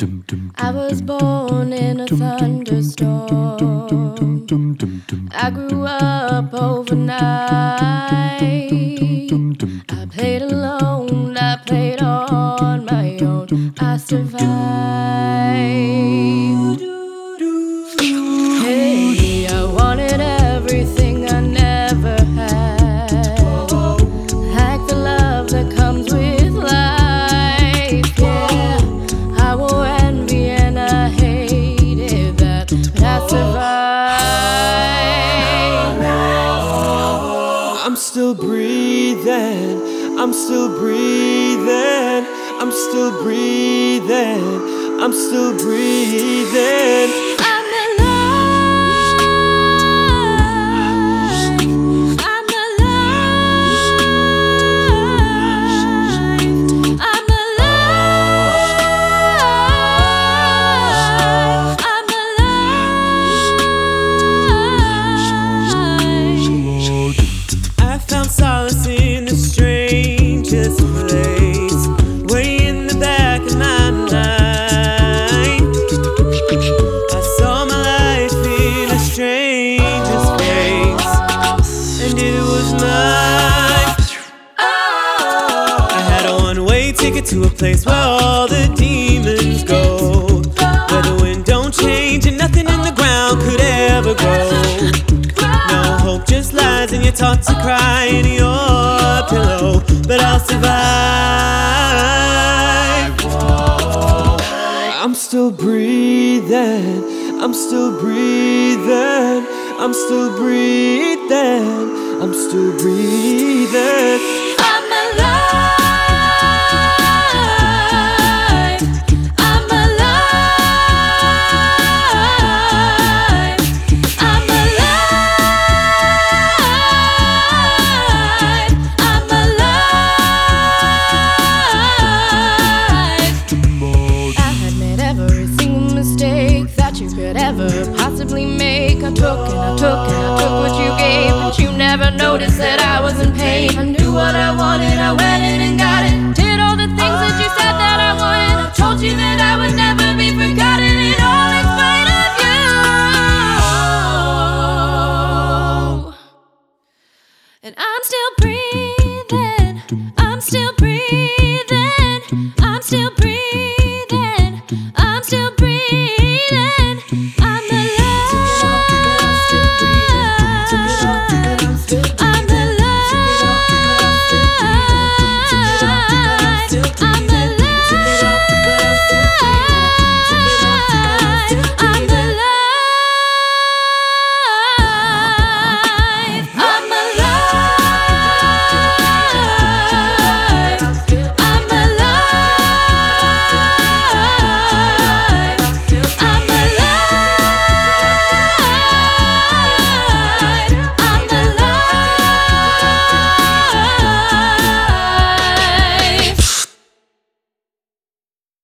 I was born in a thunderstorm. I grew up overnight. I played alone, I played on my own. I survived. Hey, I wanted everything I never had, like the love that comes with life. Yeah, I wore envy and I hated that, but I survived. I'm still breathing, I'm still breathing, I'm still breathing, I'm still breathing. I'm alive, I'm alive, I'm alive, I'm alive. I found solace in the strangest place, way in the back of my mind. I saw my life in a stranger's face, and it was mine. I had a one-way ticket to a place where all the demons go, where the wind don't change and nothing in the ground could ever grow. No hope just lies and you're taught to cry in your pillow, but I'll survive. I'm still breathing, I'm still breathing, I'm still breathing, I'm still breathing. I'm alive, I'm alive, I'm alive, I'm alive. I had made every single mistake that you could ever possibly make. I took and I took and I took what you gave, but you never noticed that I was in pain. I knew what I wanted, I went in and got it. Did all the things that you said that I wanted. I told you that I would never be forgotten, and all in spite of you. And I'm still breathing, I'm still breathing, I'm still breathing, I'm still breathing.